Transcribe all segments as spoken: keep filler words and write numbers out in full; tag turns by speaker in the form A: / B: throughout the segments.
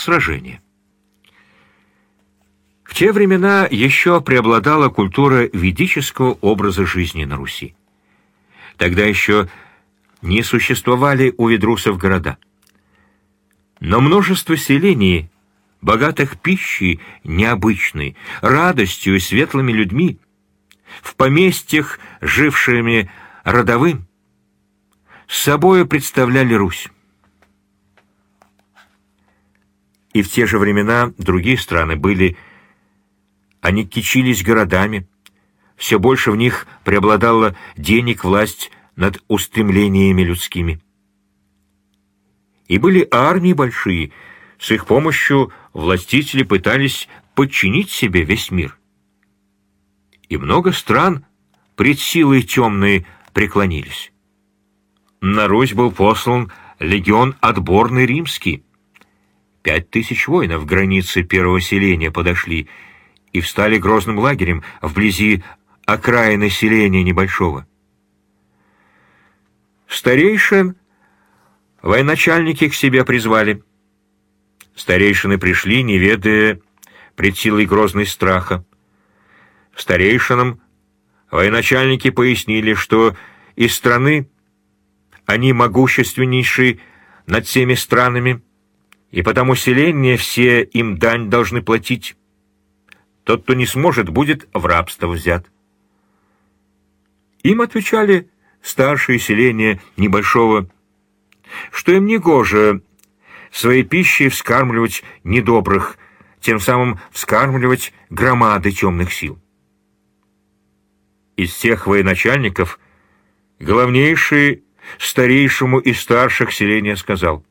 A: сражения. В те времена еще преобладала культура ведического образа жизни на Руси. Тогда еще не существовали у ведрусов города. Но множество селений, богатых пищей необычной, радостью и светлыми людьми, в поместьях, жившими родовым, с собою представляли Русь. И в те же времена другие страны были, они кичились городами, все больше в них преобладала денег власть над устремлениями людскими. И были армии большие, с их помощью властители пытались подчинить себе весь мир. И много стран пред силой темной преклонились. На Русь был послан легион отборный римский. Пять тысяч воинов границы первого селения подошли и встали грозным лагерем вблизи окраины селения небольшого. Старейшин военачальники к себе призвали. Старейшины пришли, не ведая пред силой грозной страха. Старейшинам военачальники пояснили, что из страны они могущественнейшие над всеми странами, и потому селения все им дань должны платить. Тот, кто не сможет, будет в рабство взят. Им отвечали старшие селения небольшого, что им негоже своей пищей вскармливать недобрых, тем самым вскармливать громады темных сил. Из всех военачальников главнейший старейшему из старших селения сказал: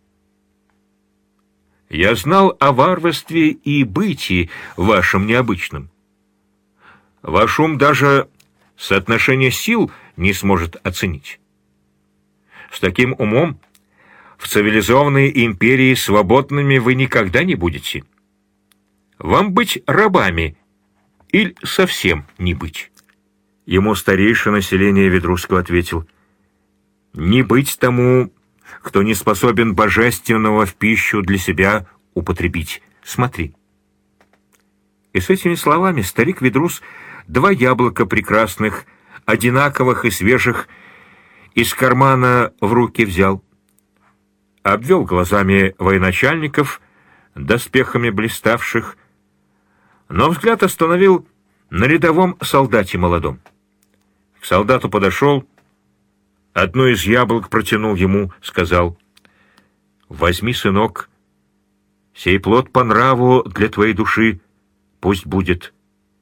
A: «Я знал о варварстве и бытии вашем необычном. Ваш ум даже соотношение сил не сможет оценить. С таким умом в цивилизованной империи свободными вы никогда не будете. Вам быть рабами или совсем не быть». Ему старейшина селения Ведрусского ответил: «Не быть тому, кто не способен божественного в пищу для себя употребить. Смотри». И с этими словами старик Ведрус два яблока прекрасных, одинаковых и свежих, из кармана в руки взял, обвел глазами военачальников, доспехами блиставших, но взгляд остановил на рядовом солдате молодом. К солдату подошел, одно из яблок протянул ему, сказал: «Возьми, сынок, сей плод по нраву для твоей души пусть будет».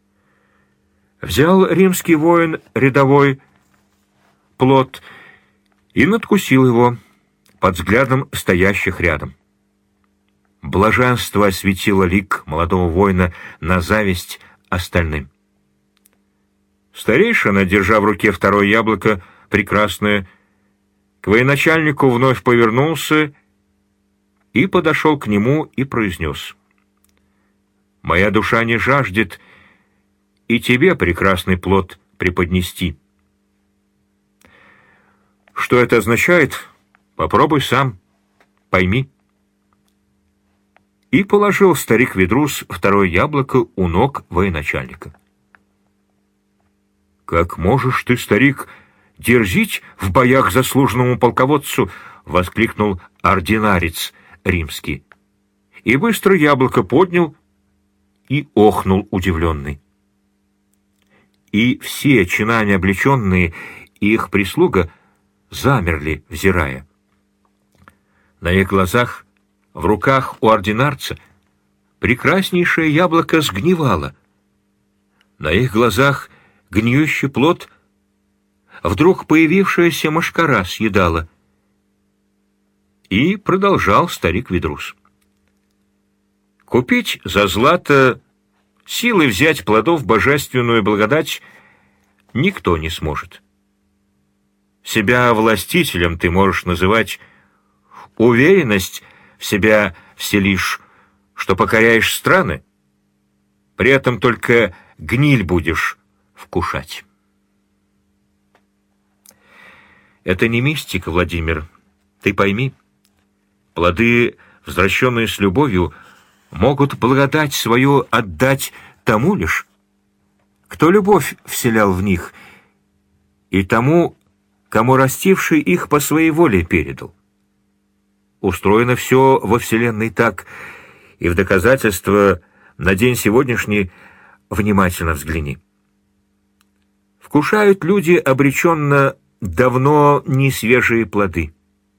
A: Взял римский воин рядовой плод и надкусил его под взглядом стоящих рядом. Блаженство осветило лик молодого воина на зависть остальным. Старейшина, держа в руке второе яблоко, прекрасное, к военачальнику вновь повернулся и подошел к нему и произнес: «Моя душа не жаждет и тебе прекрасный плод преподнести. Что это означает? Попробуй сам, пойми». И положил старик Ведрус второе яблоко у ног военачальника. «Как можешь ты, старик, дерзить в боях заслуженному полководцу?» — воскликнул ординарец римский. И быстро яблоко поднял и охнул удивленный. И все чинами облеченные и их прислуга замерли, взирая. На их глазах, в руках у ординарца, прекраснейшее яблоко сгнивало. На их глазах гниющий плод вдруг появившаяся мошкара съедала. И продолжал старик Ведрус: «Купить за злато, силой взять плодов божественную благодать никто не сможет. Себя властителем ты можешь называть, уверенность в себя вселишь, что покоряешь страны, при этом только гниль будешь вкушать». Это не мистика, Владимир, ты пойми. Плоды, возвращенные с любовью, могут благодать свою отдать тому лишь, кто любовь вселял в них, и тому, кому растивший их по своей воле передал. Устроено все во Вселенной так, и в доказательство на день сегодняшний внимательно взгляни. Вкушают люди обреченно давно не свежие плоды.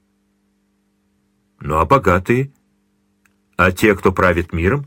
A: Ну а богатые, а те, кто правит миром,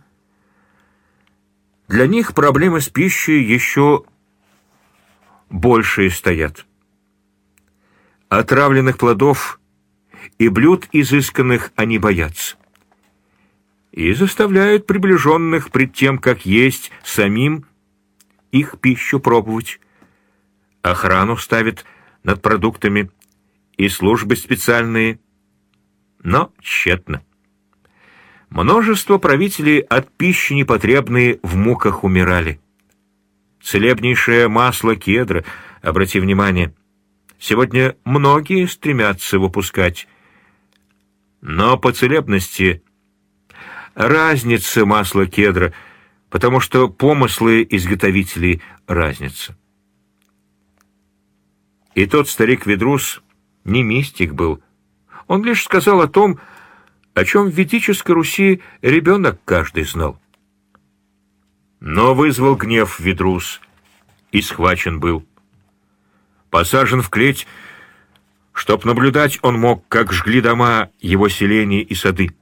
A: для них проблемы с пищей еще большие стоят. Отравленных плодов и блюд изысканных они боятся. И заставляют приближенных пред тем, как есть самим, их пищу пробовать. Охрану ставят над продуктами и службы специальные, но тщетно. Множество правителей от пищи непотребные в муках умирали. Целебнейшее масло кедра, обрати внимание, сегодня многие стремятся выпускать. Но по целебности разница масла кедра, потому что помыслы изготовителей разнятся. И тот старик Ведрус не мистик был. Он лишь сказал о том, о чем в ведической Руси ребенок каждый знал. Но вызвал гнев Ведрус и схвачен был. Посажен в клеть, чтоб наблюдать он мог, как жгли дома его селения и сады.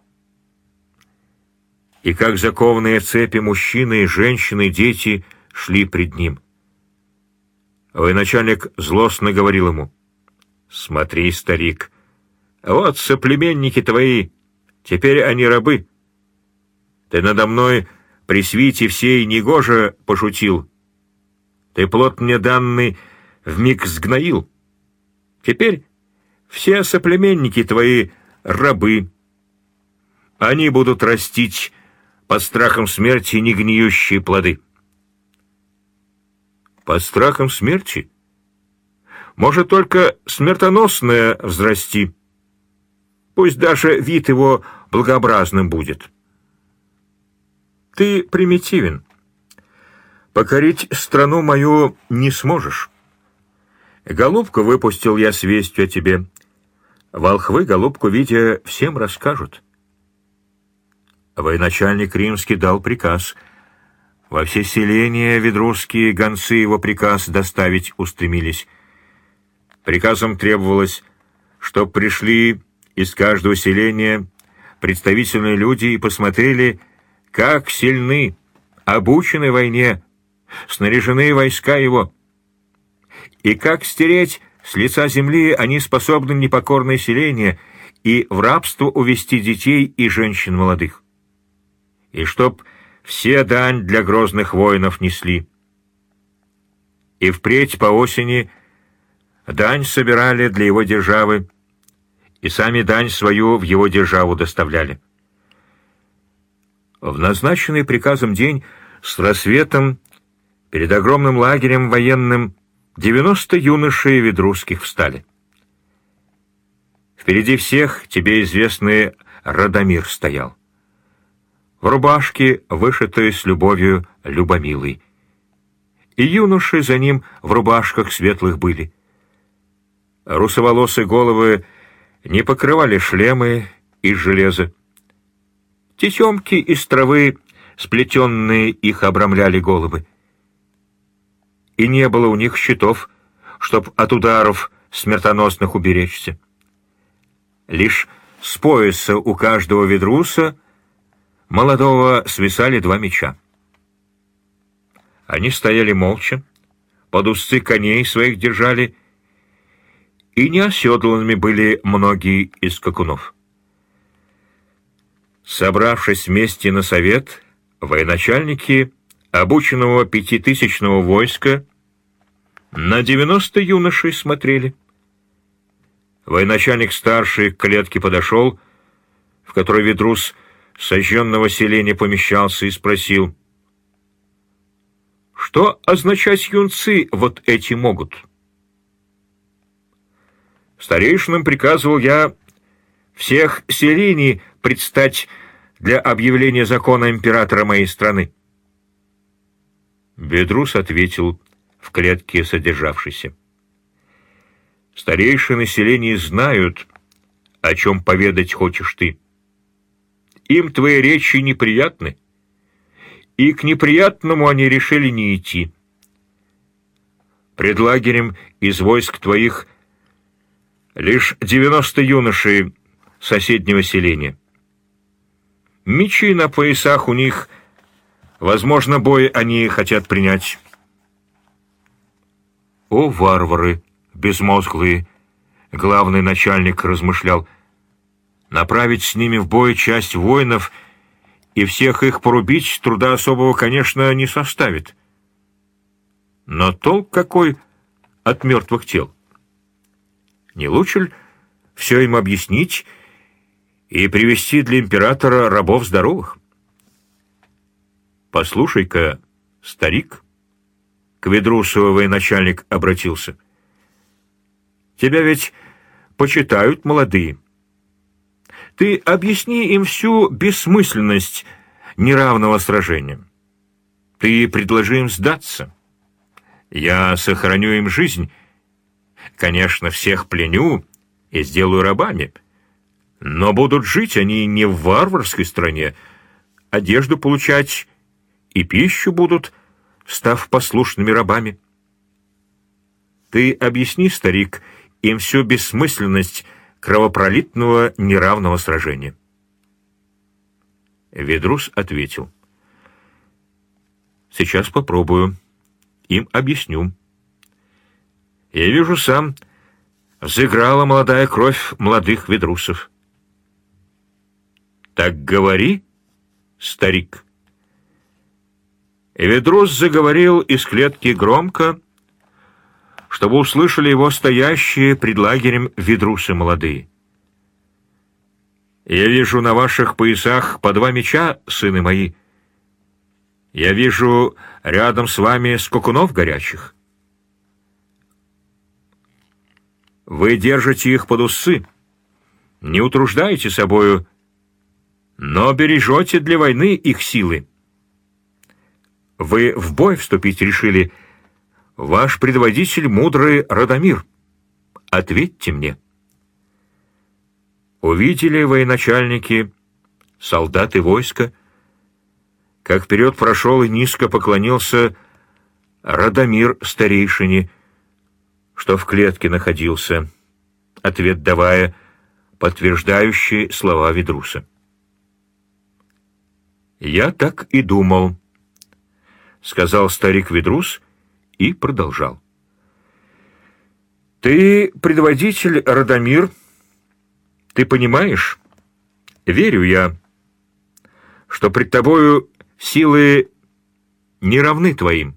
A: И как закованные цепи мужчины, женщины, дети шли пред ним. Военачальник злостно говорил ему: «Смотри, старик, вот соплеменники твои, теперь они рабы. Ты надо мной при свите всей негоже пошутил. Ты плод мне данный вмиг сгноил. Теперь все соплеменники твои рабы. Они будут растить под страхом смерти негниющие плоды». Под страхом смерти? Может, только смертоносное взрасти. Пусть даже вид его благообразным будет. Ты примитивен. Покорить страну мою не сможешь. Голубку выпустил я с вестью о тебе. Волхвы, голубку видя, всем расскажут. Военачальник римский дал приказ. Во все селения ведрусские гонцы его приказ доставить устремились. Приказом требовалось, чтоб пришли из каждого селения представительные люди и посмотрели, как сильны, обучены войне, снаряжены войска его, и как стереть с лица земли они способны непокорное селение и в рабство увести детей и женщин молодых. И чтоб все дань для грозных воинов несли. И впредь по осени дань собирали для его державы, и сами дань свою в его державу доставляли. В назначенный приказом день с рассветом перед огромным лагерем военным девяносто юношей ведрусских встали. Впереди всех тебе известный Радомир стоял. В рубашке, вышитой с любовью Любомилой. И юноши за ним в рубашках светлых были. Русоволосые головы не покрывали шлемы из железа. Тесемки из травы, сплетенные, их обрамляли головы. И не было у них щитов, чтоб от ударов смертоносных уберечься. Лишь с пояса у каждого ведруса молодого свисали два меча. Они стояли молча, под узцы коней своих держали, и неоседланными были многие из скакунов. Собравшись вместе на совет, военачальники обученного пятитысячного войска на девяносто юношей смотрели. Военачальник старший к клетке подошел, в которой ведрус сожженного селения помещался, и спросил: «Что означать юнцы вот эти могут?» Старейшинам приказывал я всех селений предстать для объявления закона императора моей страны?» Ведрус ответил в клетке содержавшейся: «Старейшины селений знают, о чем поведать хочешь ты. Им твои речи неприятны, и к неприятному они решили не идти. Пред лагерем из войск твоих лишь девяносто юношей соседнего селения. Мечи на поясах у них, возможно, бой они хотят принять». «О, варвары безмозглые!» — главный начальник размышлял. «Направить с ними в бой часть воинов и всех их порубить труда особого, конечно, не составит. Но толк какой от мертвых тел? Не лучше ли все им объяснить и привести для императора рабов здоровых? Послушай-ка, старик, — к Ведрусу военачальник обратился, — тебя ведь почитают молодые. Ты объясни им всю бессмысленность неравного сражения. Ты предложи им сдаться. Я сохраню им жизнь. Конечно, всех пленю и сделаю рабами, но будут жить они не в варварской стране, одежду получать и пищу будут, став послушными рабами. Ты объясни, старик, им всю бессмысленность кровопролитного неравного сражения». Ведрус ответил: «Сейчас попробую, им объясню. Я вижу сам, взыграла молодая кровь молодых ведрусов». «Так говори, старик». И Ведрус заговорил из клетки громко, чтобы услышали его стоящие пред лагерем ведрусы молодые. «Я вижу на ваших поясах по два меча, сыны мои. Я вижу рядом с вами скакунов горячих. Вы держите их под усы, не утруждаете собою, но бережете для войны их силы. Вы в бой вступить решили, ваш предводитель мудрый Радомир. Ответьте мне». Увидели военачальники, солдаты войска, как вперед прошел и низко поклонился Радомир старейшине, что в клетке находился, ответ давая, подтверждающий слова Ведруса. «Я так и думал», — сказал старик Ведрус и продолжал. «Ты предводитель Радомир, ты понимаешь, верю я, что пред тобою силы не равны твоим».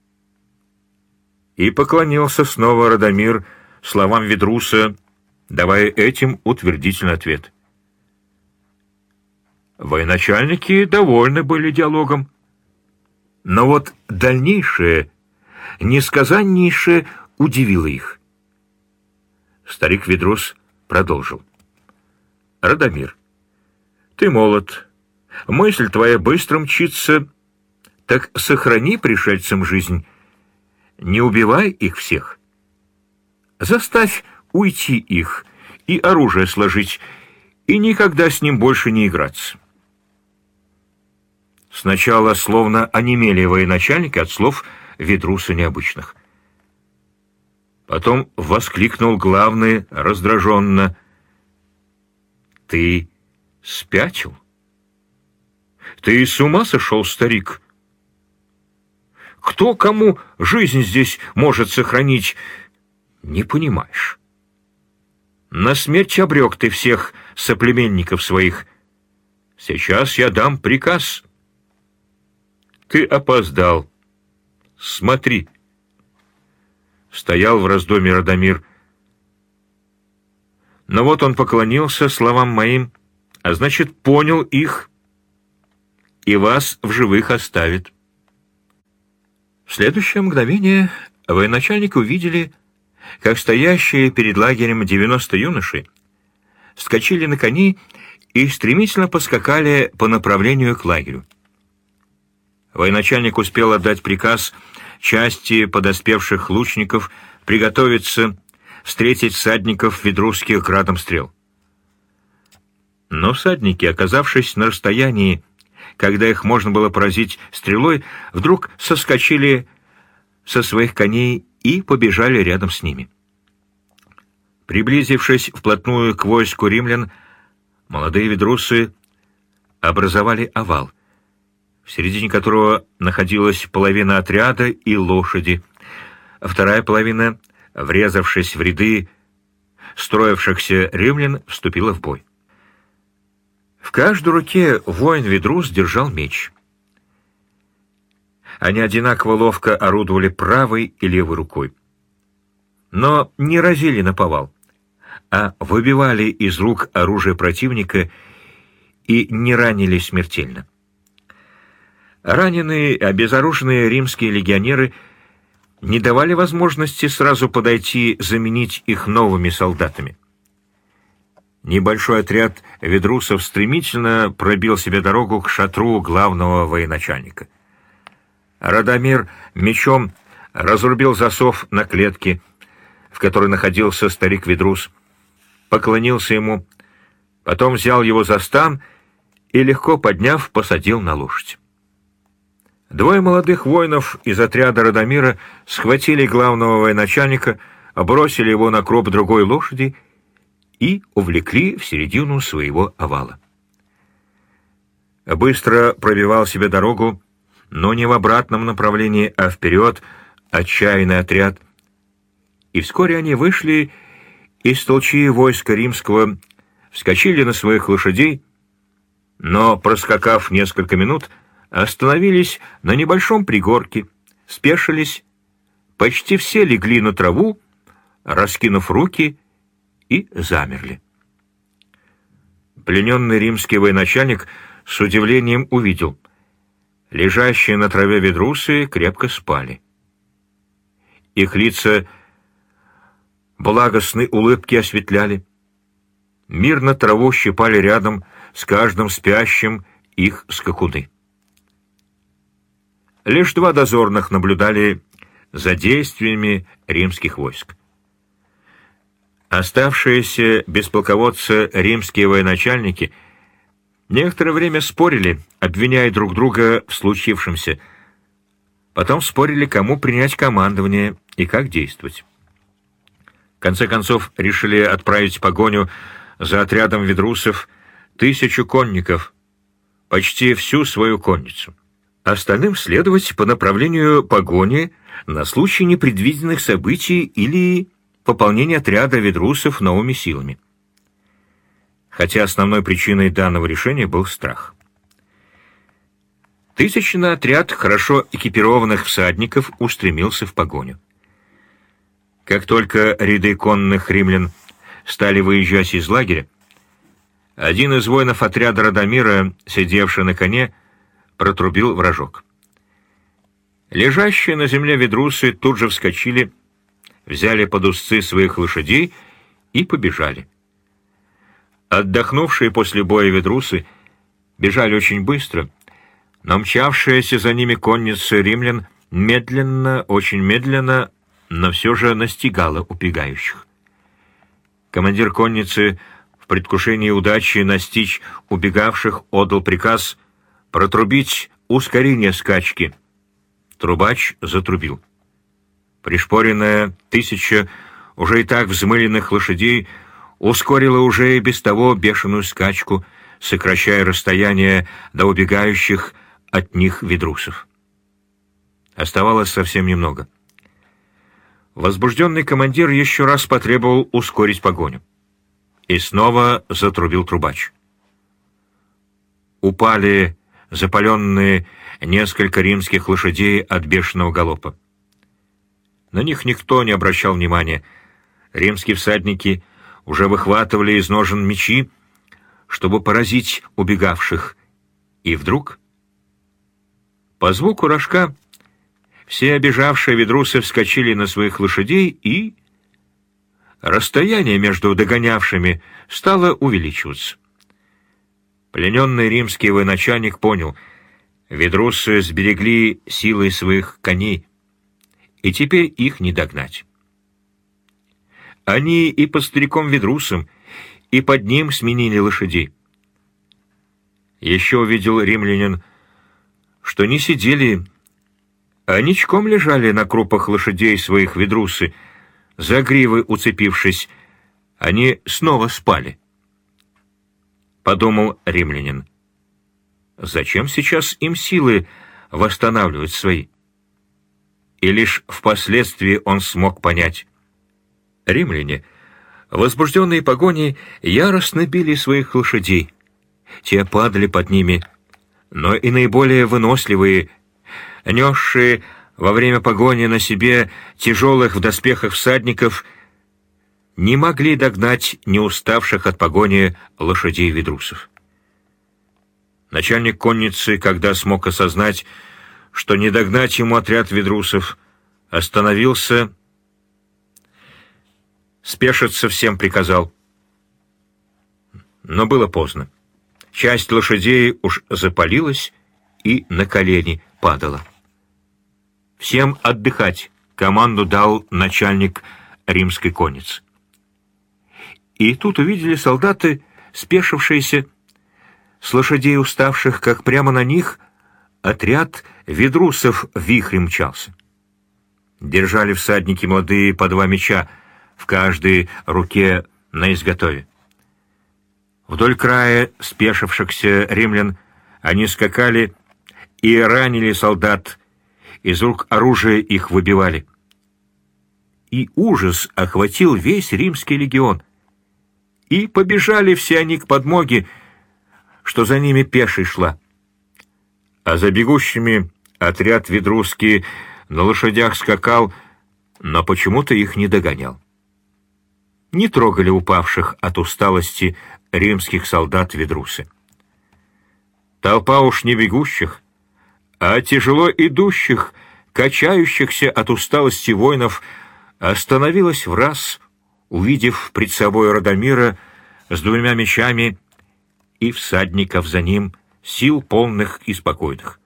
A: И поклонился снова Радомир словам Ведруса, давая этим утвердительный ответ. Военачальники довольны были диалогом, но вот дальнейшее, несказаннейшее удивило их. Старик Ведрус продолжил: «Радомир, ты молод, мысль твоя быстро мчится, так сохрани пришельцам жизнь, не убивай их всех. Заставь уйти их и оружие сложить, и никогда с ним больше не играться». Сначала словно онемели военачальники от слов Ведруса необычных. Потом воскликнул главный раздраженно: «Ты спятил? Ты с ума сошел, старик? Кто кому жизнь здесь может сохранить, не понимаешь? На смерть обрек ты всех соплеменников своих. Сейчас я дам приказ». «Ты опоздал. Смотри». Стоял в раздумье Радомир. Но вот он поклонился словам моим, а значит, понял их и вас в живых оставит. В следующее мгновение военачальники увидели, как стоящие перед лагерем девяносто юношей вскочили на кони и стремительно поскакали по направлению к лагерю. Военачальник успел отдать приказ части подоспевших лучников приготовиться встретить всадников ведрусских градом стрел. Но всадники, оказавшись на расстоянии, когда их можно было поразить стрелой, вдруг соскочили со своих коней и побежали рядом с ними. Приблизившись вплотную к войску римлян, молодые ведрусы образовали овал, в середине которого находилась половина отряда и лошади, а вторая половина, врезавшись в ряды строившихся римлян, вступила в бой. В каждой руке воин-ведрус держал меч. Они одинаково ловко орудовали правой и левой рукой, но не разили наповал, а выбивали из рук оружие противника и не ранили смертельно. Раненые, обезоруженные римские легионеры не давали возможности сразу подойти заменить их новыми солдатами. Небольшой отряд ведрусов стремительно пробил себе дорогу к шатру главного военачальника. Радомир мечом разрубил засов на клетке, в которой находился старик-ведрус, поклонился ему, потом взял его за стан и, легко подняв, посадил на лошадь. Двое молодых воинов из отряда Радомира схватили главного военачальника, бросили его на кроп другой лошади и увлекли в середину своего овала. Быстро пробивал себе дорогу, но не в обратном направлении, а вперед, отчаянный отряд, и вскоре они вышли из толчии войска римского, вскочили на своих лошадей, но, проскакав несколько минут, остановились на небольшом пригорке, спешились, почти все легли на траву, раскинув руки, и замерли. Плененный римский военачальник с удивлением увидел: лежащие на траве ведрусы крепко спали. Их лица благостной улыбки осветляли. Мирно траву щипали рядом с каждым спящим их скакуны. Лишь два дозорных наблюдали за действиями римских войск. Оставшиеся без полководца римские военачальники некоторое время спорили, обвиняя друг друга в случившемся. Потом спорили, кому принять командование и как действовать. В конце концов решили отправить погоню за отрядом ведрусов тысячу конников, почти всю свою конницу. Остальным следовать по направлению погони на случай непредвиденных событий или пополнения отряда ведрусов новыми силами. Хотя основной причиной данного решения был страх. Тысячный отряд хорошо экипированных всадников устремился в погоню. Как только ряды конных римлян стали выезжать из лагеря, один из воинов отряда Радомира, сидевший на коне, протрубил в рожок. Лежащие на земле ведрусы тут же вскочили, взяли под узцы своих лошадей и побежали. Отдохнувшие после боя ведрусы бежали очень быстро, но мчавшаяся за ними конница римлян медленно, очень медленно, но все же настигала убегающих. Командир конницы в предвкушении удачи настичь убегавших отдал приказ протрубить ускорение скачки. Трубач затрубил. Пришпоренная тысяча уже и так взмыленных лошадей ускорила уже и без того бешеную скачку, сокращая расстояние до убегающих от них ведрусов. Оставалось совсем немного. Возбужденный командир еще раз потребовал ускорить погоню. И снова затрубил трубач. Упали запаленные несколько римских лошадей от бешеного галопа. На них никто не обращал внимания. Римские всадники уже выхватывали из ножен мечи, чтобы поразить убегавших. И вдруг, по звуку рожка, все обежавшие ведрусы вскочили на своих лошадей, и расстояние между догонявшими стало увеличиваться. Плененный римский военачальник понял, ведрусы сберегли силой своих коней, и теперь их не догнать. Они и под стариком Ведрусом, и под ним сменили лошадей. Еще увидел римлянин, что не сидели, а ничком лежали на крупах лошадей своих ведрусы, за гривы уцепившись, они снова спали. Подумал римлянин, зачем сейчас им силы восстанавливать свои? И лишь впоследствии он смог понять. Римляне, возбужденные погоней, яростно били своих лошадей. Те падали под ними, но и наиболее выносливые, несшие во время погони на себе тяжелых в доспехах всадников, не могли догнать не уставших от погони лошадей ведрусов. Начальник конницы, когда смог осознать, что не догнать ему отряд ведрусов, остановился, спешиться всем приказал. Но было поздно. Часть лошадей уж запалилась и на колени падала. «Всем отдыхать!» — команду дал начальник римской конницы. И тут увидели солдаты, спешившиеся, с лошадей уставших, как прямо на них отряд ведрусов вихрем мчался. Держали всадники молодые по два меча, в каждой руке на изготове. Вдоль края спешившихся римлян они скакали и ранили солдат, из рук оружия их выбивали. И ужас охватил весь римский легион. И побежали все они к подмоге, что за ними пешей шла. А за бегущими отряд ведрусский на лошадях скакал, но почему-то их не догонял. Не трогали упавших от усталости римских солдат ведрусы. Толпа уж не бегущих, а тяжело идущих, качающихся от усталости воинов, остановилась враз, увидев пред собой Радомира с двумя мечами и всадников за ним, сил полных и спокойных.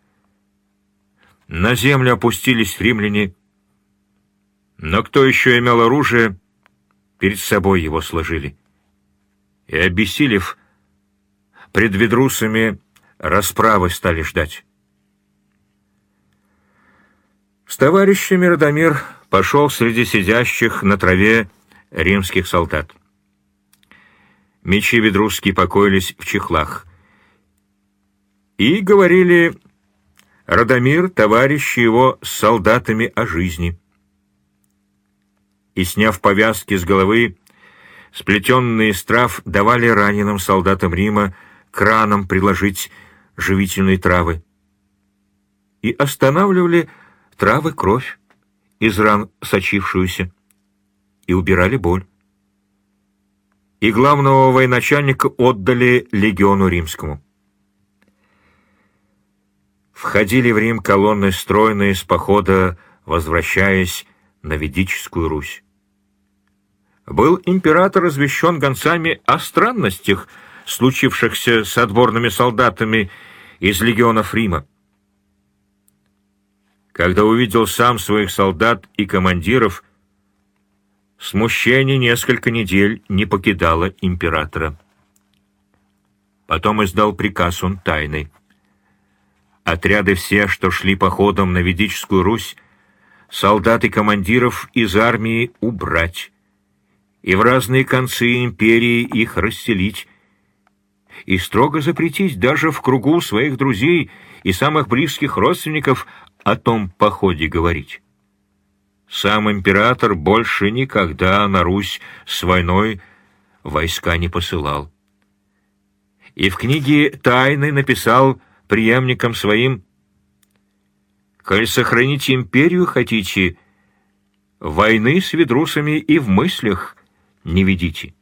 A: На землю опустились римляне, но кто еще имел оружие, перед собой его сложили. И, обессилев, пред ведрусами расправы стали ждать. С товарищами Радомир пошел среди сидящих на траве римских солдат. Мечи ведрусские покоились в чехлах. И говорили Радомир, товарищи его, с солдатами о жизни. И, сняв повязки с головы, сплетенные из трав, давали раненым солдатам Рима к ранам приложить живительные травы. И останавливали травы кровь, из ран сочившуюся, и убирали боль. И главного военачальника отдали легиону римскому. Входили в Рим колонны стройные с похода, возвращаясь на Ведическую Русь. Был император извещен гонцами о странностях, случившихся с отборными солдатами из легионов Рима. Когда увидел сам своих солдат и командиров, смущение несколько недель не покидало императора. Потом издал приказ он тайный. Отряды все, что шли походом на Ведическую Русь, солдат и командиров из армии убрать, и в разные концы империи их расселить, и строго запретить даже в кругу своих друзей и самых близких родственников о том походе говорить. Сам император больше никогда на Русь с войной войска не посылал. И в книге тайной написал преемникам своим: «Коль сохранить империю хотите, войны с ведрусами и в мыслях не ведите».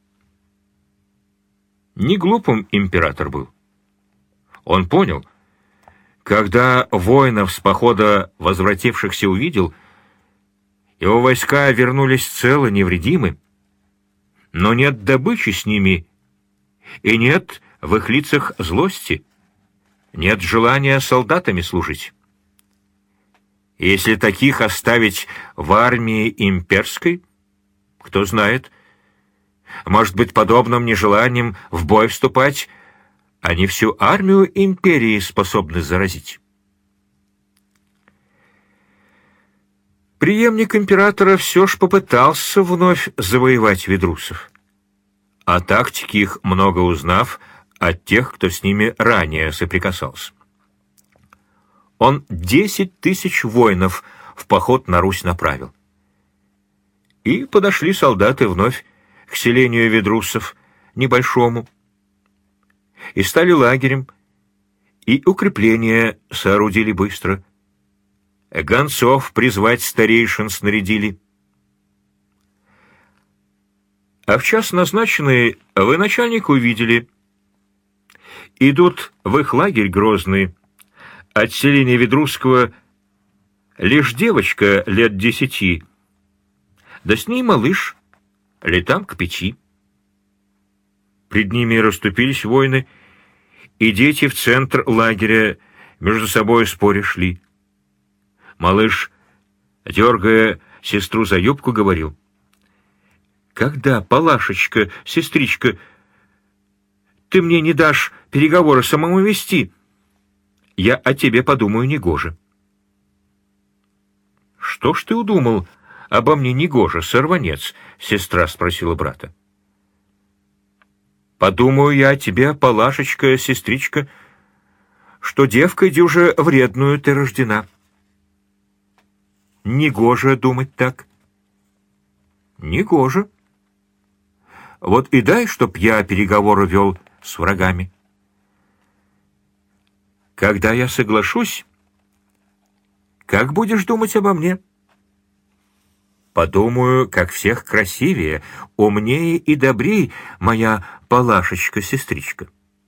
A: Не глупым император был. Он понял, когда воинов с похода возвратившихся увидел, его войска вернулись целы, невредимы, но нет добычи с ними, и нет в их лицах злости, нет желания солдатами служить. Если таких оставить в армии имперской, кто знает, может быть, подобным нежеланием в бой вступать, они всю армию империи способны заразить. Преемник императора все ж попытался вновь завоевать ведрусов. О тактике их много узнав от тех, кто с ними ранее соприкасался. Он десять тысяч воинов в поход на Русь направил. И подошли солдаты вновь к селению ведрусов, небольшому, и стали лагерем, и укрепления соорудили быстро. Гонцов призвать старейшин снарядили. А в час назначенный военачальника увидели. Идут в их лагерь грозный, от селения Ведрусского лишь девочка лет десяти, да с ней малыш, летам к пяти. Пред ними расступились воины, и дети в центр лагеря между собой споря шли. Малыш, дергая сестру за юбку, говорил: «Когда, Палашечка, сестричка, ты мне не дашь переговоры самому вести? Я о тебе подумаю негоже». «Что ж ты удумал обо мне негоже, сорванец?» — сестра спросила брата. «Подумаю я о тебе, Палашечка, сестричка, что девкой дюже вредную ты рождена». «Негоже думать так». «Негоже. Вот и дай, чтоб я переговоры вел с врагами. Когда я соглашусь, как будешь думать обо мне?» «Подумаю, как всех красивее, умнее и добрей, моя Палашечка-сестричка».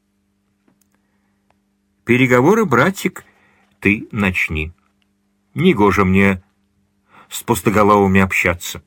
A: «Переговоры, братик, ты начни. Негоже мне с пустоголовыми общаться».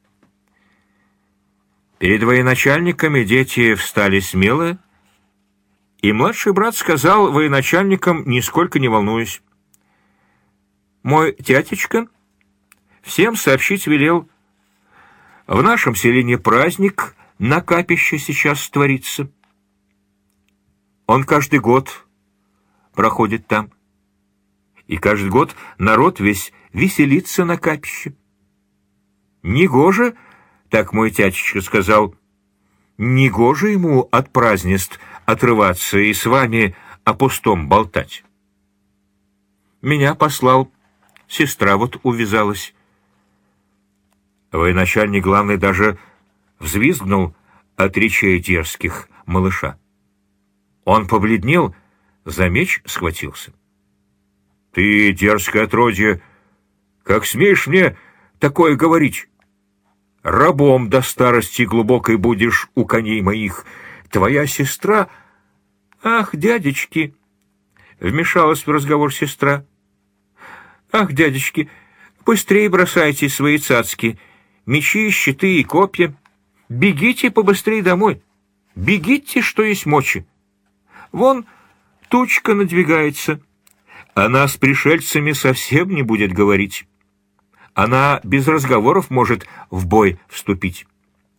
A: Перед военачальниками дети встали смело, и младший брат сказал военачальникам, нисколько не волнуясь: «Мой тятечка всем сообщить велел, в нашем селении праздник на капище сейчас творится. Он каждый год проходит там, и каждый год народ весь веселится на капище. Негоже, так мой тятечка сказал, негоже ему от празднеств отрываться и с вами о пустом болтать. Меня послал, сестра вот увязалась». Военачальник главный даже взвизгнул от речей дерзких малыша. Он побледнел, за меч схватился. «Ты, дерзкое отродье, как смеешь мне такое говорить? Рабом до старости глубокой будешь у коней моих. Твоя сестра...» «Ах, дядечки!» — вмешалась в разговор сестра. «Ах, дядечки, быстрее бросайте свои цацки, мечи, щиты и копья. Бегите побыстрее домой. Бегите, что есть мочи. Вон тучка надвигается. Она с пришельцами совсем не будет говорить. Она без разговоров может в бой вступить».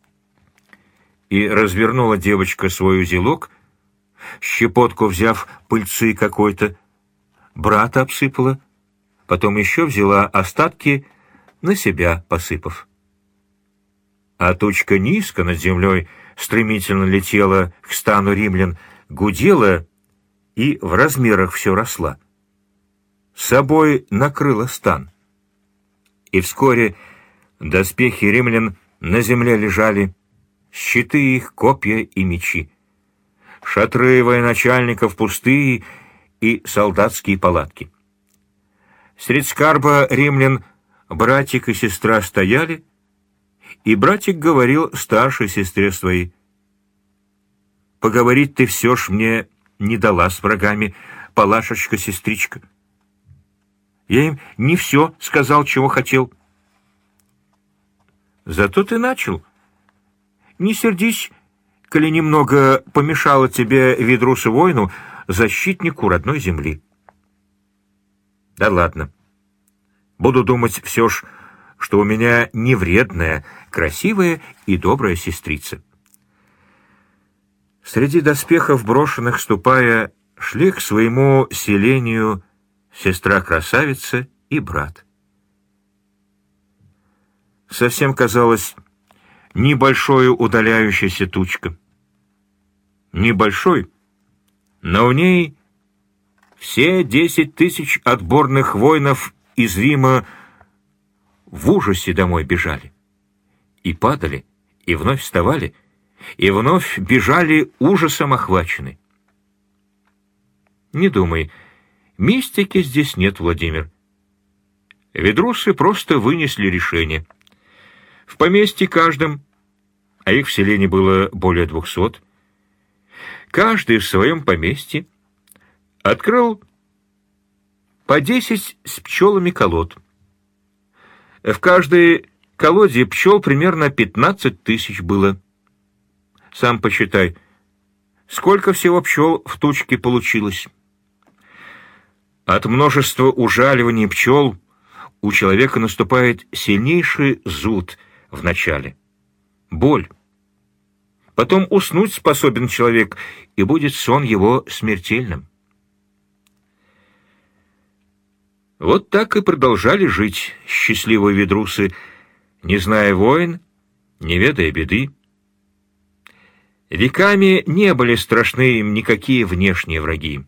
A: И развернула девочка свой узелок, щепотку взяв пыльцы какой-то, брата обсыпала, потом еще взяла остатки, на себя посыпав. А тучка низко над землей стремительно летела к стану римлян, гудела и в размерах все росла. С собой накрыла стан. И вскоре доспехи римлян на земле лежали, щиты их, копья и мечи, шатры военачальников пустые и солдатские палатки. Средь скарба римлян братик и сестра стояли, и братик говорил старшей сестре своей: «Поговорить ты все ж мне не дала с врагами, Палашечка-сестричка. Я им не все сказал, чего хотел». «Зато ты начал. Не сердись, коли немного помешало тебе, Ведрусу воину, защитнику родной земли. Да ладно. Буду думать все ж, что у меня не вредная, красивая и добрая сестрица. Среди доспехов брошенных ступая, шли к своему селению сестра-красавица и брат. Совсем казалось небольшой удаляющаяся тучка. Небольшой, но в ней все десять тысяч отборных воинов из Рима в ужасе домой бежали. И падали, и вновь вставали, и вновь бежали ужасом охвачены. Не думай, мистики здесь нет, Владимир. Ведрусы просто вынесли решение. В поместье каждом, а их в селении было более двухсот, каждый в своем поместье открыл по десять с пчелами колод. В каждой колоде пчел примерно пятнадцать тысяч было. Сам посчитай, сколько всего пчел в тучке получилось. От множества ужаливаний пчел у человека наступает сильнейший зуд в начале, боль. Потом уснуть способен человек, и будет сон его смертельным. Вот так и продолжали жить счастливые ведрусы, не зная войн, не ведая беды. Веками не были страшны им никакие внешние враги.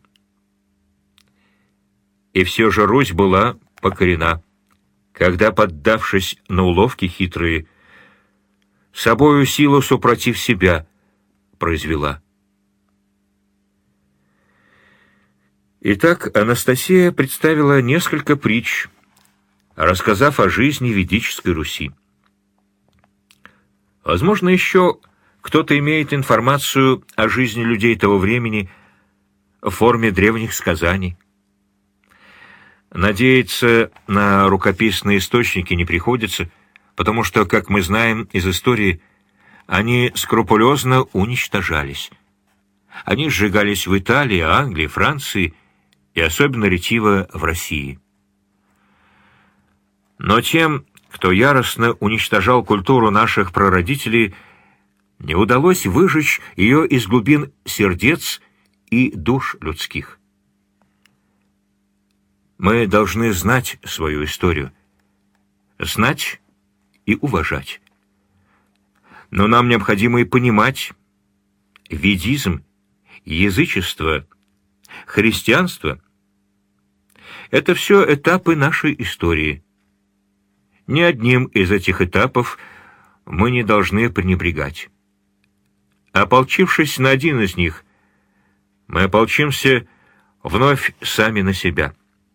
A: И все же Русь была покорена, когда, поддавшись на уловки хитрые, собою силу супротив себя произвела. Итак, Анастасия представила несколько притч, рассказав о жизни ведической Руси. Возможно, еще кто-то имеет информацию о жизни людей того времени в форме древних сказаний. Надеяться на рукописные источники не приходится, потому что, как мы знаем из истории, они скрупулезно уничтожались. Они сжигались в Италии, Англии, Франции и особенно ретиво в России. Но тем, кто яростно уничтожал культуру наших прародителей, не удалось выжечь ее из глубин сердец и душ людских. Мы должны знать свою историю, знать и уважать. Но нам необходимо и понимать, ведизм, язычество, христианство — это все этапы нашей истории. Ни одним из этих этапов мы не должны пренебрегать. Ополчившись на один из них, мы ополчимся вновь сами на себя.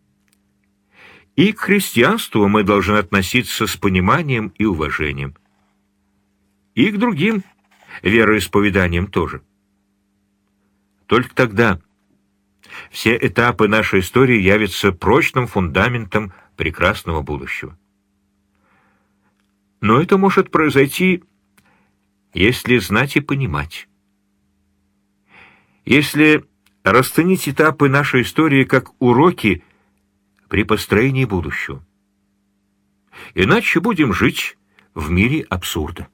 A: И к христианству мы должны относиться с пониманием и уважением. И к другим вероисповеданиям тоже. Только тогда все этапы нашей истории явятся прочным фундаментом прекрасного будущего. Но это может произойти, если знать и понимать. Если расценить этапы нашей истории как уроки при построении будущего. Иначе будем жить в мире абсурда.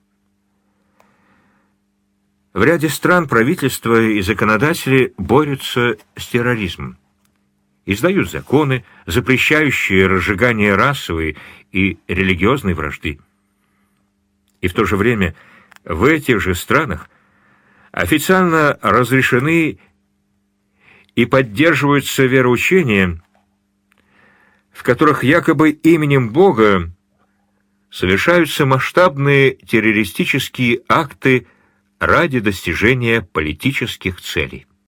A: В ряде стран правительства и законодатели борются с терроризмом. Издают законы, запрещающие разжигание расовой и религиозной вражды. И в то же время в этих же странах официально разрешены и поддерживаются вероучения, в которых якобы именем Бога совершаются масштабные террористические акты ради достижения политических целей.